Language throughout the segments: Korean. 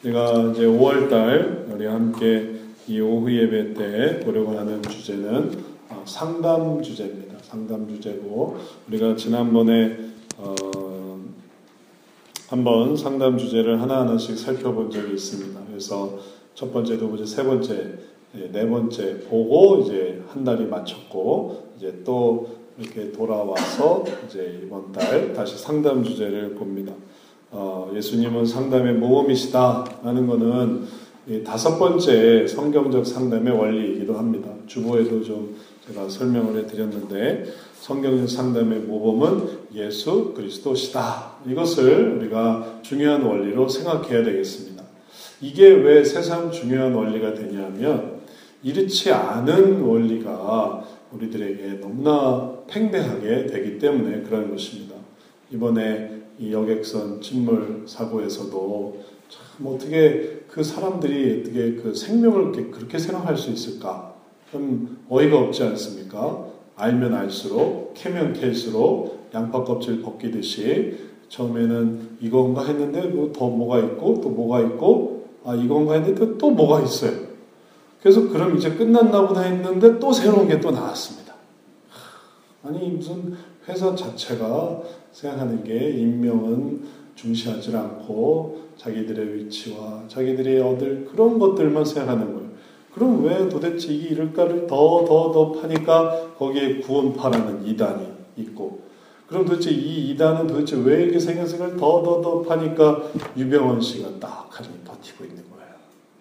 제가 이제 5월달 우리 함께 이 오후 예배 때 보려고 하는 주제는 상담 주제입니다. 상담 주제고 우리가 지난번에 한번 상담 주제를 하나하나씩 살펴본 적이 있습니다. 그래서 첫 번째, 두 번째, 세 번째, 네 번째 보고 이제 한 달이 마쳤고 이제 또 이렇게 돌아와서 이제 이번 달 다시 상담 주제를 봅니다. 예수님은 상담의 모범이시다라는 것은 다섯 번째 성경적 상담의 원리이기도 합니다. 주보에도 좀 제가 설명을 해드렸는데 성경적 상담의 모범은 예수 그리스도시다. 이것을 우리가 중요한 원리로 생각해야 되겠습니다. 이게 왜 새삼 중요한 원리가 되냐면 이렇지 않은 원리가 우리들에게 너무나 팽배하게 되기 때문에 그런 것입니다. 이번에 이 여객선 침몰 사고에서도 참 어떻게 그 사람들이 어떻게 그 생명을 그렇게 생각할 수 있을까? 좀 어이가 없지 않습니까? 알면 알수록 캐면 캘수록 양파 껍질 벗기듯이 처음에는 이건가 했는데 뭐 더 뭐가 있고 또 뭐가 있고 이건가 했는데 또 뭐가 있어요. 그래서 그럼 이제 끝났나 보다 했는데 또 새로운 게 또 나왔습니다. 아니 무슨 회사 자체가 생각하는 게 인명은 중시하지 않고 자기들의 위치와 자기들이 얻을 그런 것들만 생각하는 거예요. 그럼 왜 도대체 이 일가를 더 파니까 거기에 구원파라는 이단이 있고 그럼 도대체 이 이단은 도대체 왜 이렇게 생각을 더 파니까 유병원 씨가 딱하니 버티고 있는 거예요.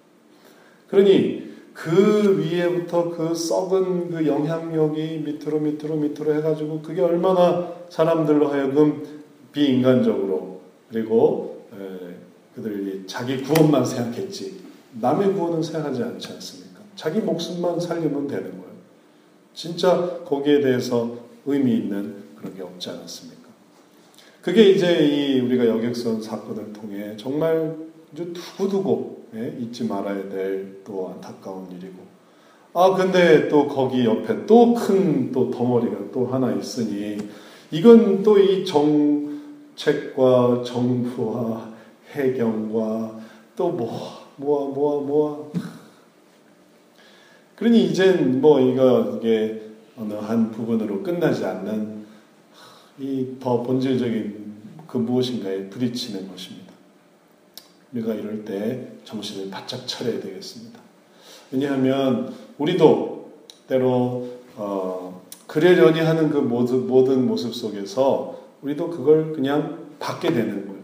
그러니 그 위에부터 그 썩은 그 영향력이 밑으로 해가지고 그게 얼마나 사람들로 하여금 비인간적으로 그리고 그들이 자기 구원만 생각했지 남의 구원은 생각하지 않지 않습니까? 자기 목숨만 살리면 되는 거예요. 진짜 거기에 대해서 의미 있는 그런 게 없지 않았습니까? 그게 이제 우리가 여객선 사건을 통해 정말 두고두고 잊지 말아야 될 또 안타까운 일이고 근데 또 거기 옆에 또 큰 또 덩어리가 또 하나 있으니 이건 또 이 정책과 정부와 해경과 또 뭐야 그러니 이젠 이게 어느 한 부분으로 끝나지 않는 이 더 본질적인 그 무엇인가에 부딪히는 것입니다. 우리가 이럴 때 정신을 바짝 차려야 되겠습니다. 왜냐하면 우리도 때로 그러려니 하는 그 모든 모습 속에서 우리도 그걸 그냥 받게 되는 거예요.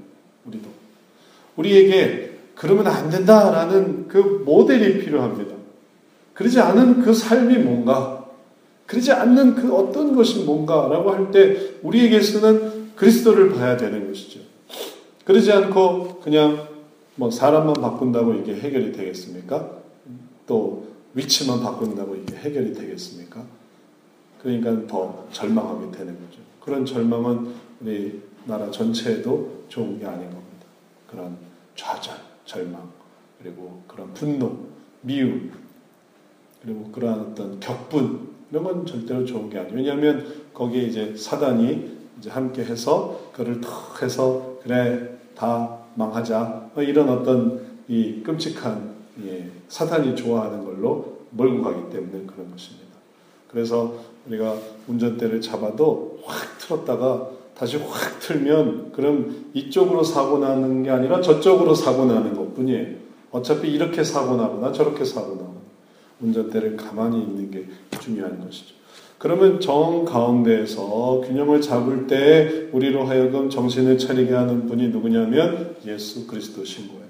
우리에게 그러면 안 된다라는 그 모델이 필요합니다. 그러지 않은 그 삶이 뭔가, 그러지 않는 그 어떤 것이 뭔가라고 할 때 우리에게서는 그리스도를 봐야 되는 것이죠. 그러지 않고 그냥 사람만 바꾼다고 이게 해결이 되겠습니까? 또 위치만 바꾼다고 이게 해결이 되겠습니까? 그러니까 더 절망하게 되는 거죠. 그런 절망은 우리 나라 전체에도 좋은 게 아닌 겁니다. 그런 좌절, 절망, 그리고 그런 분노, 미움, 그리고 그러한 어떤 격분 이런 건 절대로 좋은 게 아니에요. 왜냐하면 거기에 이제 사단이 이제 함께 해서 그를 턱 해서 그래 다 망하자 이런 어떤 이 끔찍한 사탄이 좋아하는 걸로 몰고 가기 때문에 그런 것입니다. 그래서 우리가 운전대를 잡아도 확 틀었다가 다시 확 틀면 그럼 이쪽으로 사고 나는 게 아니라 저쪽으로 사고 나는 것뿐이에요. 어차피 이렇게 사고 나거나 저렇게 사고 나거나 운전대를 가만히 있는 게 중요한 것이죠. 그러면 정 가운데에서 균형을 잡을 때 우리로 하여금 정신을 차리게 하는 분이 누구냐면 예수 그리스도신 거예요.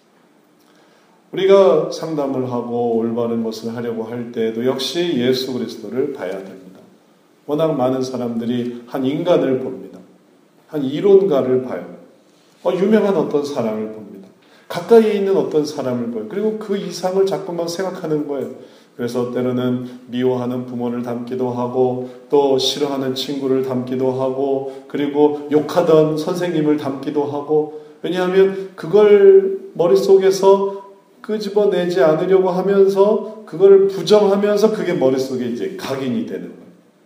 우리가 상담을 하고 올바른 것을 하려고 할 때도 역시 예수 그리스도를 봐야 됩니다. 워낙 많은 사람들이 한 인간을 봅니다. 한 이론가를 봐요. 유명한 어떤 사람을 봅니다. 가까이에 있는 어떤 사람을 봐요. 그리고 그 이상을 자꾸만 생각하는 거예요. 그래서 때로는 미워하는 부모를 닮기도 하고 또 싫어하는 친구를 닮기도 하고 그리고 욕하던 선생님을 닮기도 하고 왜냐하면 그걸 머릿속에서 끄집어내지 않으려고 하면서 그걸 부정하면서 그게 머릿속에 이제 각인이 되는 거예요.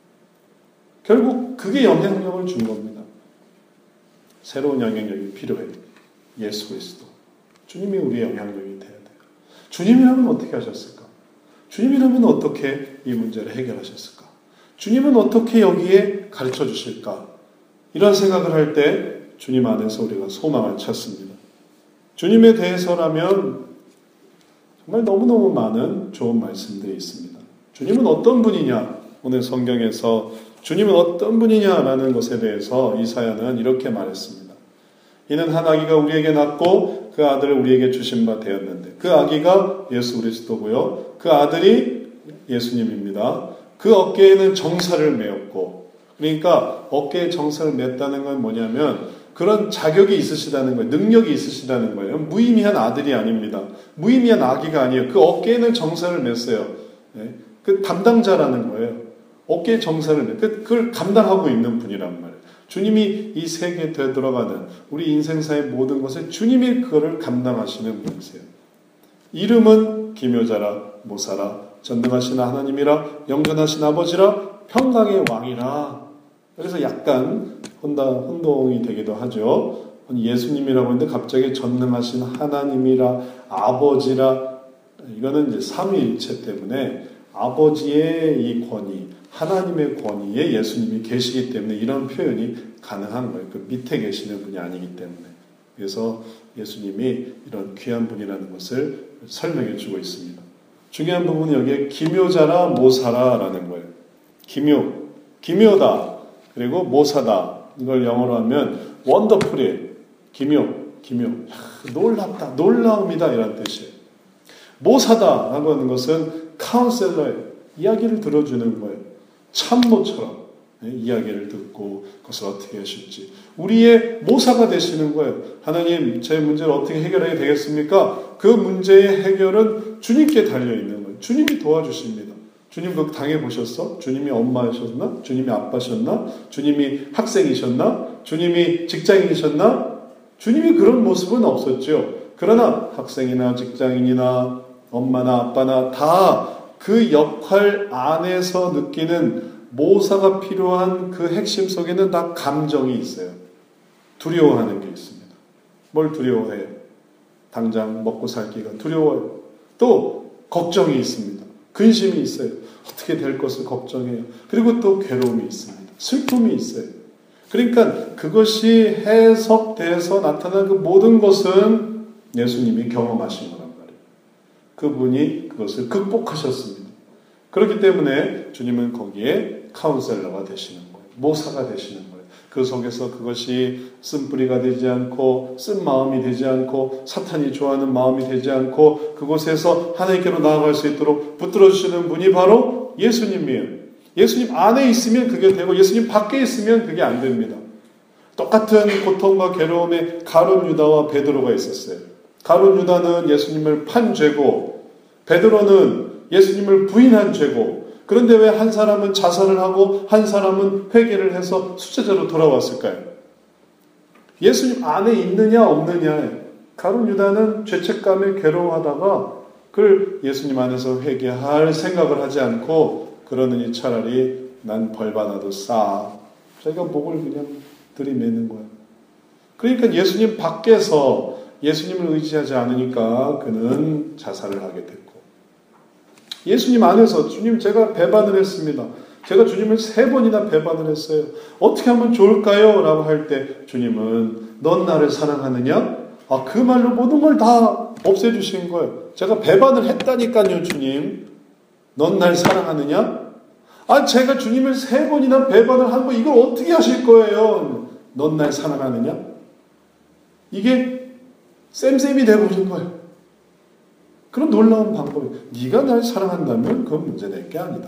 결국 그게 영향력을 준 겁니다. 새로운 영향력이 필요해요. 예수 그리스도. 주님이 우리의 영향력이 돼야 돼요. 주님이라면 어떻게 하셨을까? 주님이라면 어떻게 이 문제를 해결하셨을까? 주님은 어떻게 여기에 가르쳐 주실까? 이런 생각을 할 때 주님 안에서 우리가 소망을 찾습니다. 주님에 대해서라면 정말 너무너무 많은 좋은 말씀들이 있습니다. 주님은 어떤 분이냐? 오늘 성경에서 주님은 어떤 분이냐라는 것에 대해서 이사야는 이렇게 말했습니다. 이는 한 아기가 우리에게 낳고 그 아들을 우리에게 주신 바 되었는데 그 아기가 예수 그리스도고요. 그 아들이 예수님입니다. 그 어깨에는 정사를 메었고, 그러니까 어깨에 정사를 맸다는 건 뭐냐면 그런 자격이 있으시다는 거예요. 능력이 있으시다는 거예요. 무의미한 아들이 아닙니다. 무의미한 아기가 아니에요. 그 어깨에는 정사를 맸어요. 네? 그 담당자라는 거예요. 어깨에 정사를 그걸 감당하고 있는 분이란 말이에요. 주님이 이 세계에 들어가는 우리 인생사의 모든 것을 주님이 그거를 감당하시는 분이세요. 이름은 기묘자라 모사라 전능하신 하나님이라 영전하신 아버지라 평강의 왕이라. 그래서 약간 혼동이 되기도 하죠. 예수님이라고 하는데 갑자기 전능하신 하나님이라 아버지라, 이거는 이제 삼위일체 때문에 아버지의 이 권위, 하나님의 권위에 예수님이 계시기 때문에 이런 표현이 가능한 거예요. 그 밑에 계시는 분이 아니기 때문에. 그래서 예수님이 이런 귀한 분이라는 것을 설명해 주고 있습니다. 중요한 부분은 여기에 기묘자라 모사라라는 거예요. 기묘다. 그리고 모사다. 이걸 영어로 하면 원더풀이에요. 기묘. 놀랍다, 놀라움이다 이런 뜻이에요. 모사다라고 하는 것은 카운셀러예요. 이야기를 들어주는 거예요. 참모처럼 이야기를 듣고 그것을 어떻게 하실지 우리의 모사가 되시는 거예요. 하나님, 제 문제를 어떻게 해결해야 되겠습니까? 그 문제의 해결은 주님께 달려있는 거예요. 주님이 도와주십니다. 주님 그거 당해보셨어? 주님이 엄마셨나? 주님이 아빠셨나? 주님이 학생이셨나? 주님이 직장인이셨나? 주님이 그런 모습은 없었죠. 그러나 학생이나 직장인이나 엄마나 아빠나 다 그 역할 안에서 느끼는 모사가 필요한 그 핵심 속에는 다 감정이 있어요. 두려워하는 게 있습니다. 뭘 두려워해요? 당장 먹고 살기가 두려워요. 또 걱정이 있습니다. 근심이 있어요. 어떻게 될 것을 걱정해요. 그리고 또 괴로움이 있습니다. 슬픔이 있어요. 그러니까 그것이 해석돼서 나타난 그 모든 것은 예수님이 경험하신 거란 말이에요. 그분이 그것을 극복하셨습니다. 그렇기 때문에 주님은 거기에 카운셀러가 되시는 거예요. 모사가 되시는 거예요. 그 속에서 그것이 쓴뿌리가 되지 않고 쓴 마음이 되지 않고 사탄이 좋아하는 마음이 되지 않고 그곳에서 하나님께로 나아갈 수 있도록 붙들어 주시는 분이 바로 예수님이에요. 예수님 안에 있으면 그게 되고 예수님 밖에 있으면 그게 안 됩니다. 똑같은 고통과 괴로움에 가룟 유다와 베드로가 있었어요. 가룟 유다는 예수님을 판 죄고 베드로는 예수님을 부인한 죄고, 그런데 왜 한 사람은 자살을 하고 한 사람은 회개를 해서 수제자로 돌아왔을까요? 예수님 안에 있느냐 없느냐에 가룟 유다는 죄책감에 괴로워하다가 그걸 예수님 안에서 회개할 생각을 하지 않고 그러느니 차라리 난 벌받아도 싸. 자기가 목을 그냥 들이매는 거예요. 그러니까 예수님 밖에서 예수님을 의지하지 않으니까 그는 자살을 하게 됐고, 예수님 안에서 주님 제가 배반을 했습니다. 제가 주님을 3번이나 배반을 했어요. 어떻게 하면 좋을까요? 라고 할 때 주님은 넌 나를 사랑하느냐? 그 말로 모든 걸 다 없애주신 거예요. 제가 배반을 했다니까요, 주님. 넌 날 사랑하느냐? 제가 주님을 3번이나 배반을 한 거 이걸 어떻게 하실 거예요? 넌 날 사랑하느냐? 이게 쌤쌤이 되어버린 거예요. 그런 놀라운 방법이, 네가 날 사랑한다면 그건 문제 될 게 아니다.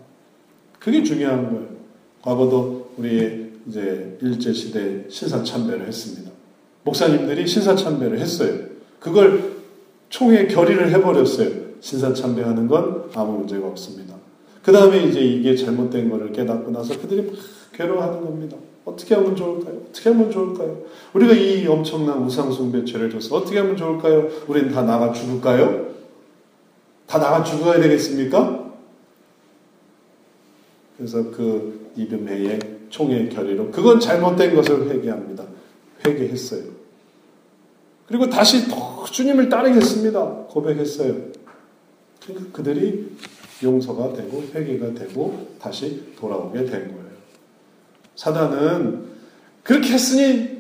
그게 중요한 거예요. 과거도 우리 이제 일제시대 신사참배를 했습니다. 목사님들이 신사참배를 했어요. 그걸 총회 결의를 해버렸어요. 신사참배하는 건 아무 문제가 없습니다. 그 다음에 이제 이게 잘못된 거를 깨닫고 나서 그들이 막 괴로워하는 겁니다. 어떻게 하면 좋을까요? 어떻게 하면 좋을까요? 우리가 이 엄청난 우상숭배 죄를 져서 어떻게 하면 좋을까요? 우리는 다 나가 죽을까요? 다 나가 죽어야 되겠습니까? 그래서 그 이듬해의 총회 결의로 그건 잘못된 것을 회개합니다. 회개했어요. 그리고 다시 더 주님을 따르겠습니다 고백했어요. 그러니까 그들이 용서가 되고 회개가 되고 다시 돌아오게 된 거예요. 사단은 그렇게 했으니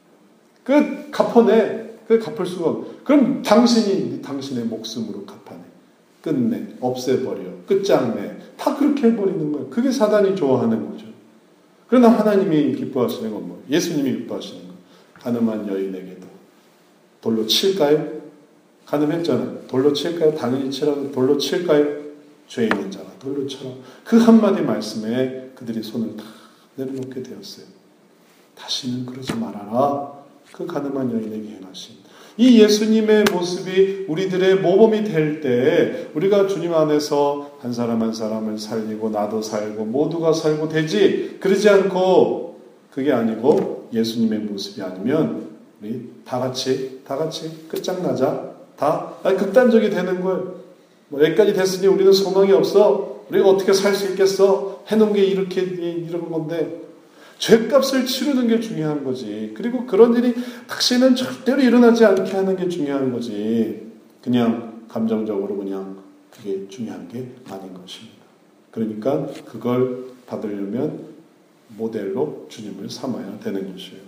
그 갚아내. 그 갚을 수가 없어. 그럼 당신이 당신의 목숨으로 갚아내. 끝내. 없애버려. 끝장내. 다 그렇게 해버리는 거예요. 그게 사단이 좋아하는 거죠. 그러나 하나님이 기뻐하시는 건 뭐예요? 예수님이 기뻐하시는 거. 가늠한 여인에게도 돌로 칠까요? 가늠했잖아요. 돌로 칠까요? 당연히 치라고. 돌로 칠까요? 죄 있는 자가 돌로 쳐라. 그 한마디 말씀에 그들이 손을 다 내려놓게 되었어요. 다시는 그러지 말아라. 그 가늠한 여인에게 행하신 이 예수님의 모습이 우리들의 모범이 될 때 우리가 주님 안에서 한 사람 한 사람을 살리고 나도 살고 모두가 살고 되지. 그러지 않고 그게 아니고 예수님의 모습이 아니면 우리 다 같이 끝장나자. 다 극단적이 되는 거예요. 뭐 여기까지 됐으니 우리는 소망이 없어. 우리가 어떻게 살 수 있겠어? 해놓은 게 이렇게 이런 건데 죄값을 치르는 게 중요한 거지. 그리고 그런 일이 다시는 절대로 일어나지 않게 하는 게 중요한 거지. 그냥 감정적으로 그냥 그게 중요한 게 아닌 것입니다. 그러니까 그걸 받으려면 모델로 주님을 삼아야 되는 것이에요.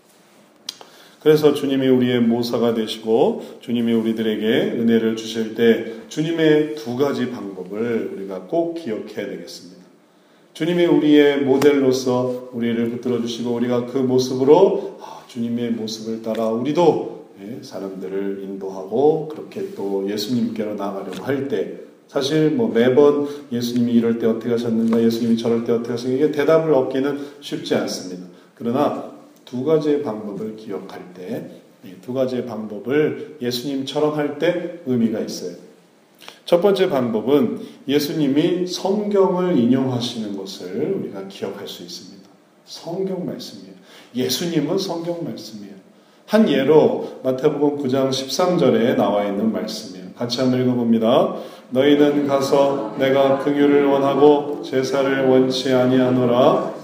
그래서 주님이 우리의 모사가 되시고 주님이 우리들에게 은혜를 주실 때 주님의 두 가지 방법을 우리가 꼭 기억해야 되겠습니다. 주님이 우리의 모델로서 우리를 붙들어 주시고 우리가 그 모습으로 주님의 모습을 따라 우리도 사람들을 인도하고 그렇게 또 예수님께로 나아가려고 할 때 사실 뭐 매번 예수님이 이럴 때 어떻게 하셨는가 예수님이 저럴 때 어떻게 하셨는가 이게 대답을 얻기는 쉽지 않습니다. 그러나 두 가지의 방법을 기억할 때 두 가지의 방법을 예수님처럼 할 때 의미가 있어요. 첫 번째 방법은 예수님이 성경을 인용하시는 것을 우리가 기억할 수 있습니다. 성경 말씀이에요. 예수님은 성경 말씀이에요. 한 예로 마태복음 9장 13절에 나와 있는 말씀이에요. 같이 한번 읽어봅니다. 너희는 가서 내가 긍휼을 원하고 제사를 원치 아니하노라.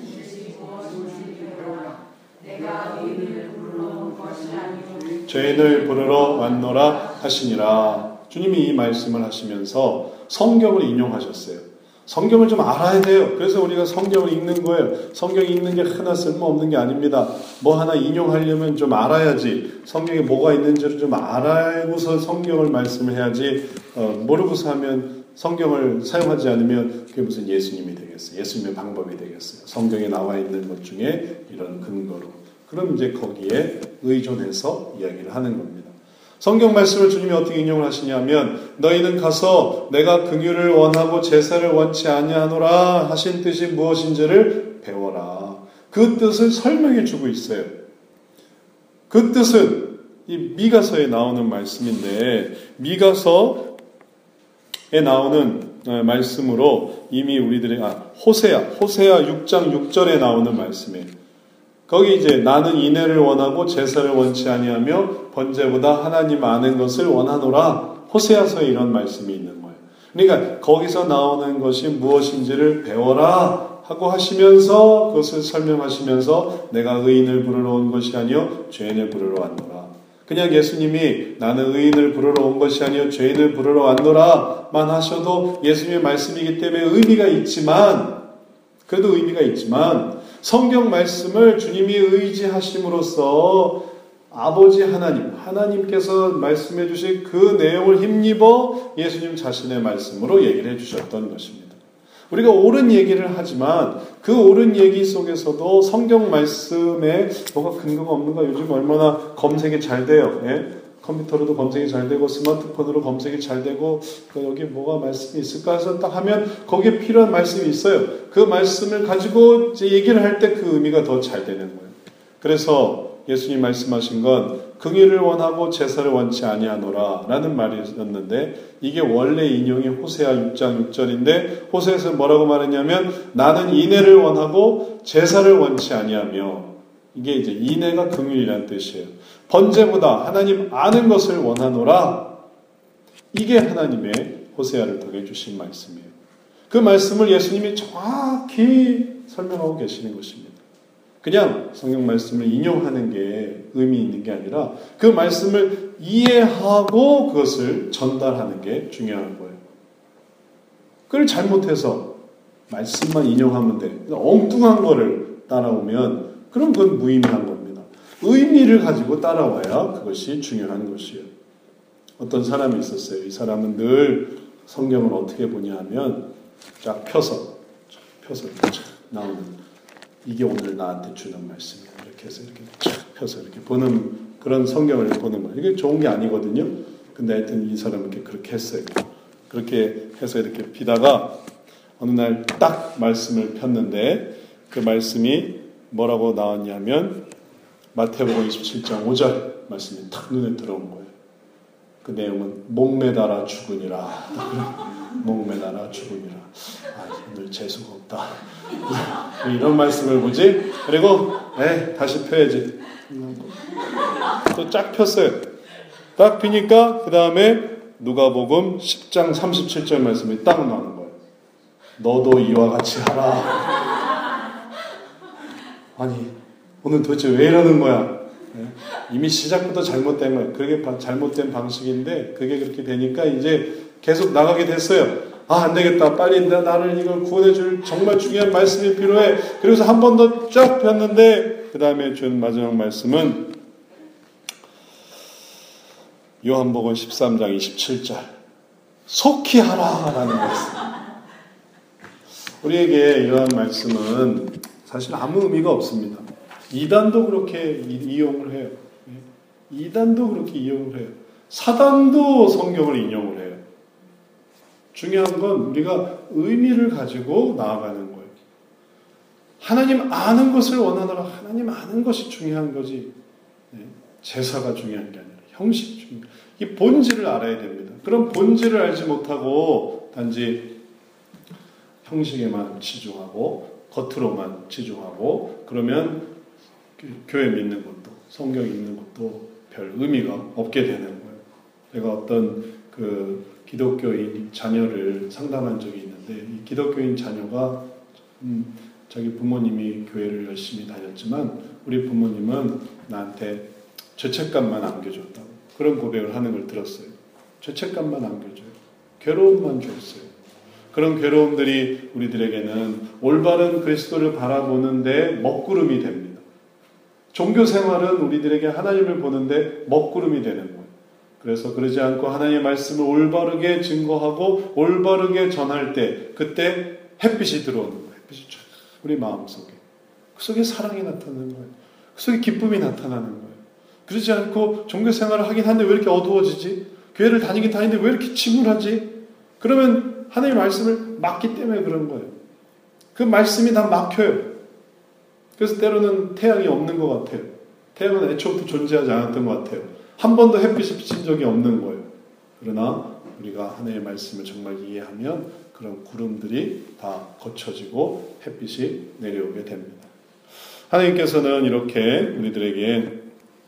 죄인을 부르러 왔노라 하시니라. 주님이 이 말씀을 하시면서 성경을 인용하셨어요. 성경을 좀 알아야 돼요. 그래서 우리가 성경을 읽는 거예요. 성경 읽는 게 하나 쓸모없는 게 아닙니다. 뭐 하나 인용하려면 좀 알아야지. 성경에 뭐가 있는지를 좀 알아고서 성경을 말씀을 해야지. 모르고서 하면 성경을 사용하지 않으면 그게 무슨 예수님이 되겠어요. 예수님의 방법이 되겠어요. 성경에 나와 있는 것 중에 이런 근거로. 그럼 이제 거기에 의존해서 이야기를 하는 겁니다. 성경 말씀을 주님이 어떻게 인용을 하시냐면 너희는 가서 내가 긍휼을 원하고 제사를 원치 아니하노라 하신 뜻이 무엇인지를 배워라. 그 뜻을 설명해 주고 있어요. 그 뜻은 이 미가서에 나오는 말씀인데 미가서에 나오는 말씀으로 이미 우리들이 호세아 6장 6절에 나오는 말씀이에요. 거기 이제 나는 인애를 원하고 제사를 원치 아니하며 번제보다 하나님 아는 것을 원하노라. 호세아서에 이런 말씀이 있는 거예요. 그러니까 거기서 나오는 것이 무엇인지를 배워라 하고 하시면서 그것을 설명하시면서 내가 의인을 부르러 온 것이 아니요 죄인을 부르러 왔노라. 그냥 예수님이 나는 의인을 부르러 온 것이 아니요 죄인을 부르러 왔노라만 하셔도 예수님의 말씀이기 때문에 의미가 있지만 그래도 의미가 있지만 성경 말씀을 주님이 의지하심으로써 아버지 하나님께서 말씀해 주신 그 내용을 힘입어 예수님 자신의 말씀으로 얘기를 해주셨던 것입니다. 우리가 옳은 얘기를 하지만 그 옳은 얘기 속에서도 성경 말씀에 뭐가 근거가 없는가 요즘 얼마나 검색이 잘 돼요. 컴퓨터로도 검색이 잘 되고 스마트폰으로 검색이 잘 되고 여기 뭐가 말씀이 있을까 해서 딱 하면 거기에 필요한 말씀이 있어요. 그 말씀을 가지고 이제 얘기를 할 때 그 의미가 더 잘 되는 거예요. 그래서 예수님 말씀하신 건 긍휼을 원하고 제사를 원치 아니하노라 라는 말이었는데 이게 원래 인용이 호세아 6장 6절인데 호세아에서 뭐라고 말했냐면 나는 인애를 원하고 제사를 원치 아니하며 이게 이제 인애가 긍휼이라는 뜻이에요. 번제보다 하나님 아는 것을 원하노라. 이게 하나님의 호세아를 통해 주신 말씀이에요. 그 말씀을 예수님이 정확히 설명하고 계시는 것입니다. 그냥 성경 말씀을 인용하는 게 의미 있는 게 아니라 그 말씀을 이해하고 그것을 전달하는 게 중요한 거예요. 그걸 잘못해서 말씀만 인용하면 돼. 엉뚱한 거를 따라오면 그럼 그건 무의미한 겁니다. 의미를 가지고 따라와야 그것이 중요한 것이에요. 어떤 사람이 있었어요. 이 사람은 늘 성경을 어떻게 보냐 하면 쫙 펴서 나오는 이게 오늘 나한테 주는 말씀이야. 이렇게 해서 이렇게 쫙 펴서 이렇게 보는 그런 성경을 보는 거예요. 이게 좋은 게 아니거든요. 근데 하여튼 이 사람은 그렇게 했어요. 그렇게 해서 이렇게 피다가 어느 날 딱 말씀을 폈는데 그 말씀이 뭐라고 나왔냐면 마태복음 27장 5절 말씀이 탁 눈에 들어온 거예요. 그 내용은 목매달아 죽으니라. 목매달아 죽으니라. 오늘 재수가 없다. 이런 말씀을 보지? 그리고 다시 펴야지. 또 쫙 폈어요. 딱 피니까 그 다음에 누가복음 10장 37절 말씀이 딱 나오는 거예요. 너도 이와 같이 하라. 아니 오늘 도대체 왜 이러는 거야? 이미 시작부터 잘못된 거예요. 그게 잘못된 방식인데 그게 그렇게 되니까 이제 계속 나가게 됐어요. 안 되겠다. 빨리 나를 이걸 구원해줄 정말 중요한 말씀이 필요해. 그래서 한 번 더 쫙 폈는데 그 다음에 준 마지막 말씀은 요한복음 13장 27절 속히 하라라는 말씀. 우리에게 이러한 말씀은 사실 아무 의미가 없습니다. 이단도 그렇게 이용을 해요. 이단도 그렇게 이용을 해요. 사단도 성경을 인용을 해요. 중요한 건 우리가 의미를 가지고 나아가는 거예요. 하나님 아는 것을 원하노라. 하나님 아는 것이 중요한 거지. 제사가 중요한 게 아니라 형식이 중요해요. 이 본질을 알아야 됩니다. 그런 본질을 알지 못하고 단지 형식에만 치중하고 겉으로만 치중하고 그러면 교회 믿는 것도 성경 읽는 것도 별 의미가 없게 되는 거예요. 제가 어떤 기독교인 자녀를 상담한 적이 있는데 이 기독교인 자녀가 자기 부모님이 교회를 열심히 다녔지만 우리 부모님은 나한테 죄책감만 안겨줬다고 그런 고백을 하는 걸 들었어요. 죄책감만 안겨줘요. 괴로움만 줬어요. 그런 괴로움들이 우리들에게는 올바른 그리스도를 바라보는데 먹구름이 됩니다. 종교 생활은 우리들에게 하나님을 보는데 먹구름이 되는 거예요. 그래서 그러지 않고 하나님의 말씀을 올바르게 증거하고 올바르게 전할 때 그때 햇빛이 들어오는 거예요. 햇빛이 쫙 우리 마음속에. 그 속에 사랑이 나타나는 거예요. 그 속에 기쁨이 나타나는 거예요. 그러지 않고 종교 생활을 하긴 하는데 왜 이렇게 어두워지지? 교회를 다니긴 다니는데 왜 이렇게 침울하지? 그러면 하나님의 말씀을 막기 때문에 그런 거예요. 그 말씀이 다 막혀요. 그래서 때로는 태양이 없는 것 같아요. 태양은 애초부터 존재하지 않았던 것 같아요. 한 번도 햇빛이 비친 적이 없는 거예요. 그러나 우리가 하나님의 말씀을 정말 이해하면 그런 구름들이 다 거쳐지고 햇빛이 내려오게 됩니다. 하나님께서는 이렇게 우리들에게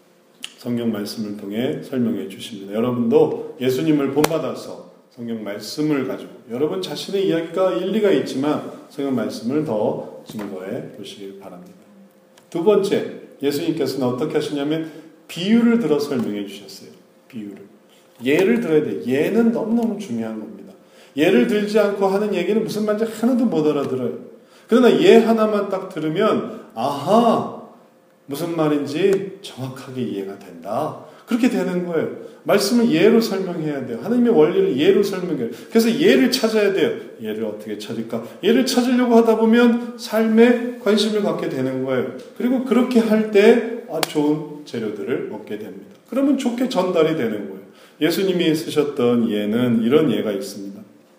성경 말씀을 통해 설명해 주십니다. 여러분도 예수님을 본받아서 성경 말씀을 가지고 여러분 자신의 이야기가 일리가 있지만 성경 말씀을 더 증거해 보시길 바랍니다. 두 번째, 예수님께서는 어떻게 하시냐면 비유를 들어 설명해 주셨어요. 비유를. 예를 들어야 돼요. 예는 너무너무 중요한 겁니다. 예를 들지 않고 하는 얘기는 무슨 말인지 하나도 못 알아들어요. 그러나 예 하나만 딱 들으면 아하 무슨 말인지 정확하게 이해가 된다. 그렇게 되는 거예요. 말씀을 예로 설명해야 돼요. 하나님의 원리를 예로 설명해요. 그래서 예를 찾아야 돼요. 예를 어떻게 찾을까? 예를 찾으려고 하다 보면 삶에 관심을 갖게 되는 거예요. 그리고 그렇게 할 때 좋은 재료들을 얻게 됩니다. 그러면 좋게 전달이 되는 거예요. 예수님이 쓰셨던 예는 이런 예가 있습니다.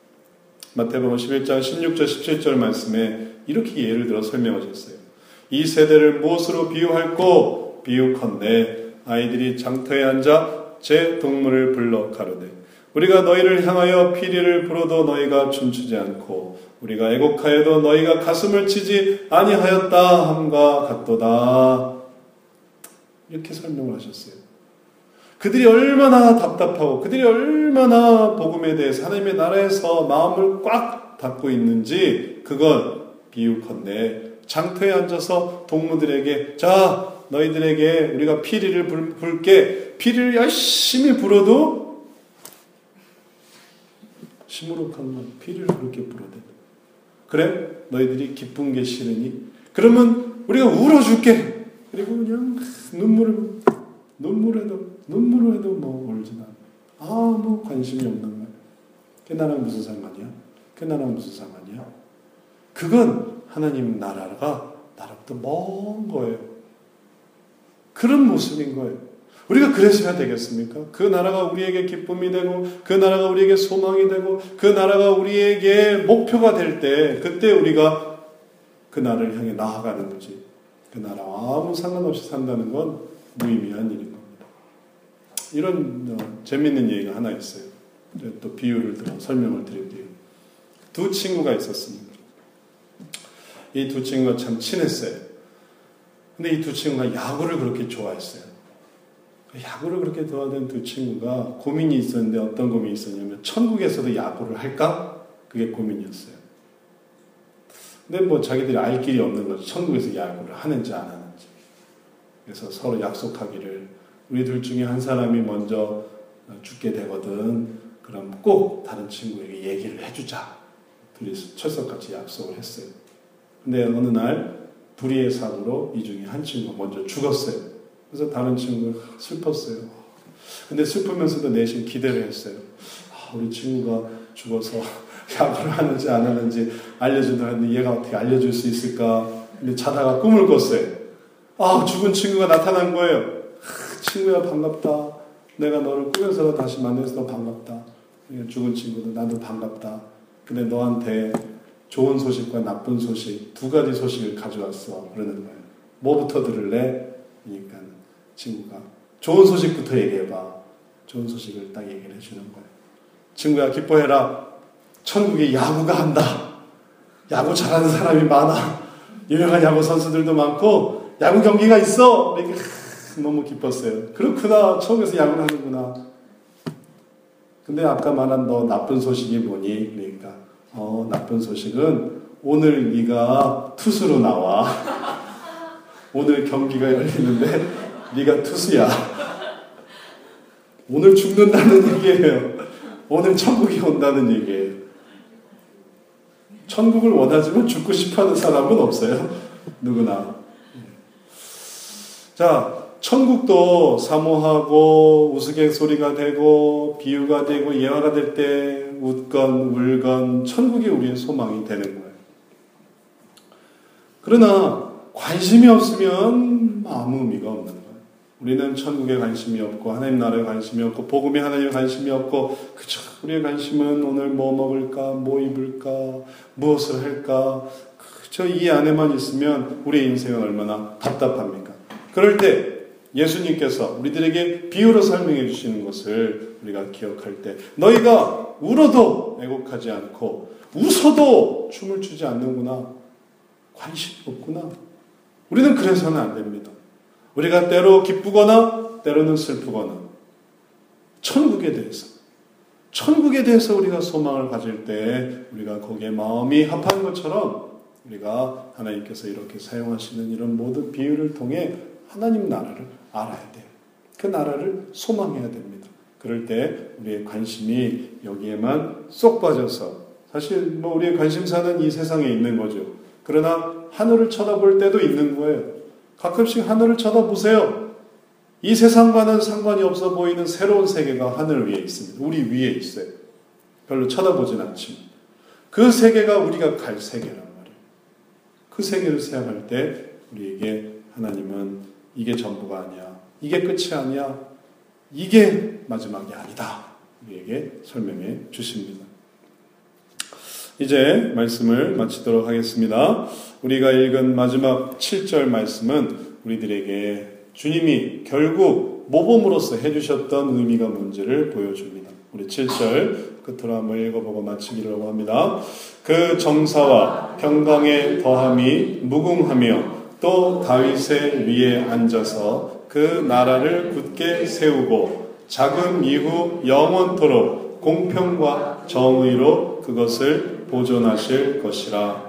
마태복음 11장 16절 17절 말씀에 이렇게 예를 들어 설명하셨어요. 이 세대를 무엇으로 비유할꼬? 비유컨대 아이들이 장터에 앉아 제 동물을 불러 가로되 우리가 너희를 향하여 피리를 불어도 너희가 춤추지 않고 우리가 애곡하여도 너희가 가슴을 치지 아니하였다 함과 같도다. 이렇게 설명을 하셨어요. 그들이 얼마나 답답하고 그들이 얼마나 복음에 대해서 하나님의 나라에서 마음을 꽉 닫고 있는지 그건 비유컨대 장터에 앉아서 동무들에게 자 너희들에게 우리가 피리를 불게 피리를 열심히 불어도 시무룩한 피리를 그렇게 불어대. 그래 너희들이 기쁜 게 싫으니 그러면 우리가 울어줄게. 그리고 그냥 눈물을 해도 뭐 울지 않아. 아무 관심이 없는 거야. 그게 나랑 무슨 상관이야? 그게 나랑 무슨 상관이야? 그건 하나님 나라가 나로부터 먼 거예요. 그런 모습인 거예요. 우리가 그래서야 되겠습니까? 그 나라가 우리에게 기쁨이 되고 그 나라가 우리에게 소망이 되고 그 나라가 우리에게 목표가 될 때 그때 우리가 그 나라를 향해 나아가는 거지. 그 나라와 아무 상관없이 산다는 건 무의미한 일인 겁니다. 이런 재밌는 얘기가 하나 있어요. 또 비유를 들어 설명을 드릴게요. 두 친구가 있었습니다. 이 두 친구가 참 친했어요. 근데 이 두 친구가 야구를 그렇게 좋아했어요. 야구를 그렇게 좋아하는 두 친구가 고민이 있었는데 어떤 고민이 있었냐면 천국에서도 야구를 할까? 그게 고민이었어요. 근데 뭐 자기들이 알 길이 없는 거죠. 천국에서 야구를 하는지 안 하는지. 그래서 서로 약속하기를 우리 둘 중에 한 사람이 먼저 죽게 되거든. 그럼 꼭 다른 친구에게 얘기를 해주자. 둘이 철석같이 약속을 했어요. 근데 어느 날 불의의 사고로 이 중에 한 친구가 먼저 죽었어요. 그래서 다른 친구가 슬펐어요. 근데 슬프면서도 내심 기대를 했어요. 우리 친구가 죽어서 야구를 하는지 안 하는지 알려준다 했는데 얘가 어떻게 알려줄 수 있을까? 근데 자다가 꿈을 꿨어요. 죽은 친구가 나타난 거예요. 친구야 반갑다. 내가 너를 꿈에서 다시 만나서 너 반갑다. 죽은 친구도 나도 반갑다. 근데 너한테 좋은 소식과 나쁜 소식 두 가지 소식을 가져왔어. 그러는 거예요. 뭐부터 들을래? 그러니까 친구가 좋은 소식부터 얘기해봐. 좋은 소식을 딱 얘기를 해주는 거예요. 친구야 기뻐해라. 천국에 야구가 한다. 야구 잘하는 사람이 많아. 유명한 야구 선수들도 많고 야구 경기가 있어. 그러니까 너무 기뻤어요. 그렇구나. 천국에서 야구를 하는구나. 근데 아까 말한 너 나쁜 소식이 뭐니? 그러니까 나쁜 소식은 오늘 네가 투수로 나와. 오늘 경기가 열리는데 네가 투수야. 오늘 죽는다는 얘기예요. 오늘 천국이 온다는 얘기예요. 천국을 원하지만 죽고 싶어하는 사람은 없어요. 누구나. 자, 천국도 사모하고 우스갯소리가 되고 비유가 되고 예화가 될 때 웃건 울건 천국이 우리의 소망이 되는 거예요. 그러나 관심이 없으면 아무 의미가 없는 거예요. 우리는 천국에 관심이 없고 하나님 나라에 관심이 없고 복음에 하나님에 관심이 없고 그저 우리의 관심은 오늘 뭐 먹을까 뭐 입을까 무엇을 할까 그저 이 안에만 있으면 우리의 인생은 얼마나 답답합니까? 그럴 때 예수님께서 우리들에게 비유로 설명해 주시는 것을 우리가 기억할 때 너희가 울어도 애곡하지 않고 웃어도 춤을 추지 않는구나. 관심이 없구나. 우리는 그래서는 안 됩니다. 우리가 때로 기쁘거나 때로는 슬프거나 천국에 대해서 우리가 소망을 가질 때 우리가 거기에 마음이 합한 것처럼 우리가 하나님께서 이렇게 사용하시는 이런 모든 비유를 통해 하나님 나라를 알아야 돼요. 그 나라를 소망해야 됩니다. 그럴 때 우리의 관심이 여기에만 쏙 빠져서 사실 우리의 관심사는 이 세상에 있는 거죠. 그러나 하늘을 쳐다볼 때도 있는 거예요. 가끔씩 하늘을 쳐다보세요. 이 세상과는 상관이 없어 보이는 새로운 세계가 하늘 위에 있습니다. 우리 위에 있어요. 별로 쳐다보진 않지만 그 세계가 우리가 갈 세계란 말이에요. 그 세계를 생각할 때 우리에게 하나님은 이게 전부가 아니야. 이게 끝이 아니야. 이게 마지막이 아니다. 우리에게 설명해 주십니다. 이제 말씀을 마치도록 하겠습니다. 우리가 읽은 마지막 7절 말씀은 우리들에게 주님이 결국 모범으로서 해주셨던 의미가 뭔지를 보여줍니다. 우리 7절 끝으로 한번 읽어보고 마치기로 합니다. 그 정사와 평강의 더함이 무궁하며 또 다윗의 위에 앉아서 그 나라를 굳게 세우고 자금 이후 영원토록 공평과 정의로 그것을 보존하실 것이라.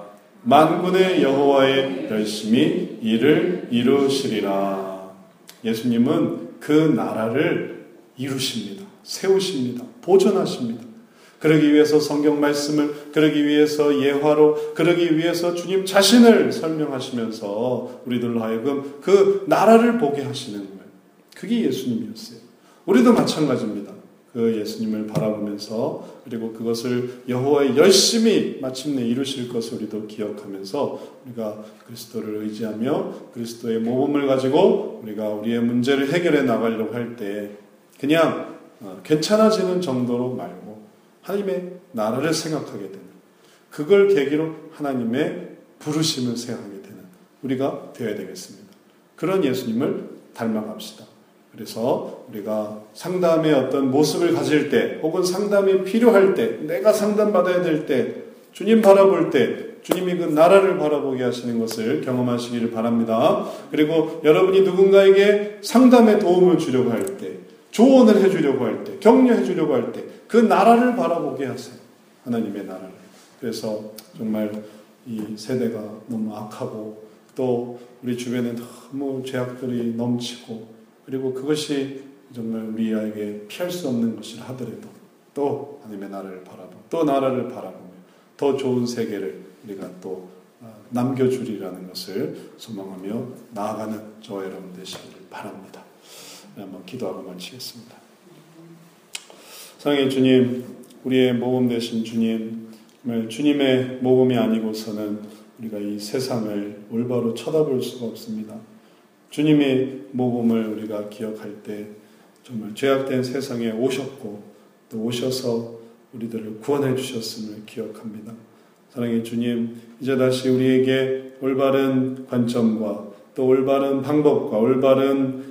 만군의 여호와의 열심히 일을 이루시리라. 예수님은 그 나라를 이루십니다. 세우십니다. 보존하십니다. 그러기 위해서 성경 말씀을, 그러기 위해서 예화로, 그러기 위해서 주님 자신을 설명하시면서 우리들로 하여금 그 나라를 보게 하시는 거예요. 그게 예수님이었어요. 우리도 마찬가지입니다. 그 예수님을 바라보면서, 그리고 그것을 여호와의 열심히 마침내 이루실 것을 우리도 기억하면서 우리가 그리스도를 의지하며 그리스도의 모범을 가지고 우리가 우리의 문제를 해결해 나가려고 할 때 그냥 괜찮아지는 정도로 말고 하나님의 나라를 생각하게 되는, 그걸 계기로 하나님의 부르심을 생각하게 되는 우리가 되어야 되겠습니다. 그런 예수님을 닮아갑시다. 그래서 우리가 상담의 어떤 모습을 가질 때, 혹은 상담이 필요할 때, 내가 상담받아야 될 때, 주님 바라볼 때 주님이 그 나라를 바라보게 하시는 것을 경험하시기를 바랍니다. 그리고 여러분이 누군가에게 상담에 도움을 주려고 할 때, 조언을 해주려고 할 때, 격려해 주려고 할 때 그 나라를 바라보게 하세요. 하나님의 나라를. 그래서 정말 이 세대가 너무 악하고 또 우리 주변에 너무 죄악들이 넘치고, 그리고 그것이 정말 우리에게 피할 수 없는 것이라 하더라도 또 하나님의 나라를 바라보고 또 나라를 바라보며 더 좋은 세계를 우리가 또 남겨주리라는 것을 소망하며 나아가는 저와 여러분 되시기를 바랍니다. 한번 기도하고 마치겠습니다. 사랑의 주님, 우리의 모범 되신 주님, 정말 주님의 모범이 아니고서는 우리가 이 세상을 올바로 쳐다볼 수가 없습니다. 주님의 모범을 우리가 기억할 때 정말 죄악된 세상에 오셨고 또 오셔서 우리들을 구원해 주셨음을 기억합니다. 사랑의 주님, 이제 다시 우리에게 올바른 관점과 또 올바른 방법과 올바른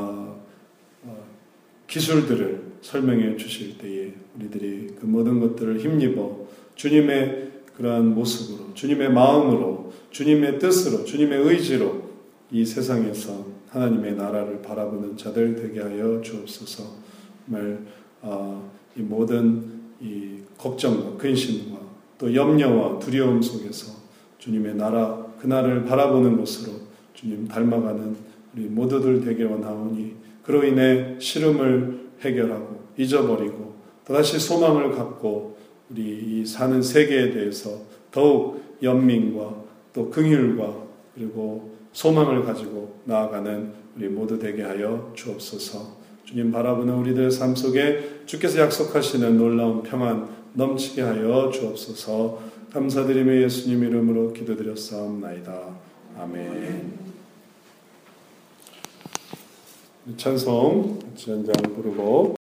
기술들을 설명해 주실 때에 우리들이 그 모든 것들을 힘입어 주님의 그러한 모습으로, 주님의 마음으로, 주님의 뜻으로, 주님의 의지로 이 세상에서 하나님의 나라를 바라보는 자들 되게 하여 주옵소서. 정말 이 모든 이 걱정과 근심과 또 염려와 두려움 속에서 주님의 나라, 그 나라를 바라보는 것으로 주님 닮아가는 우리 모두들 되게 원하오니, 그로 인해 시름을 해결하고 잊어버리고 또다시 소망을 갖고 우리 이 사는 세계에 대해서 더욱 연민과 또 긍휼과 그리고 소망을 가지고 나아가는 우리 모두 되게 하여 주옵소서. 주님 바라보는 우리들 삶 속에 주께서 약속하시는 놀라운 평안 넘치게 하여 주옵소서. 감사드리며 예수님 이름으로 기도드렸사옵나이다. 아멘. 찬송 한 장 부르고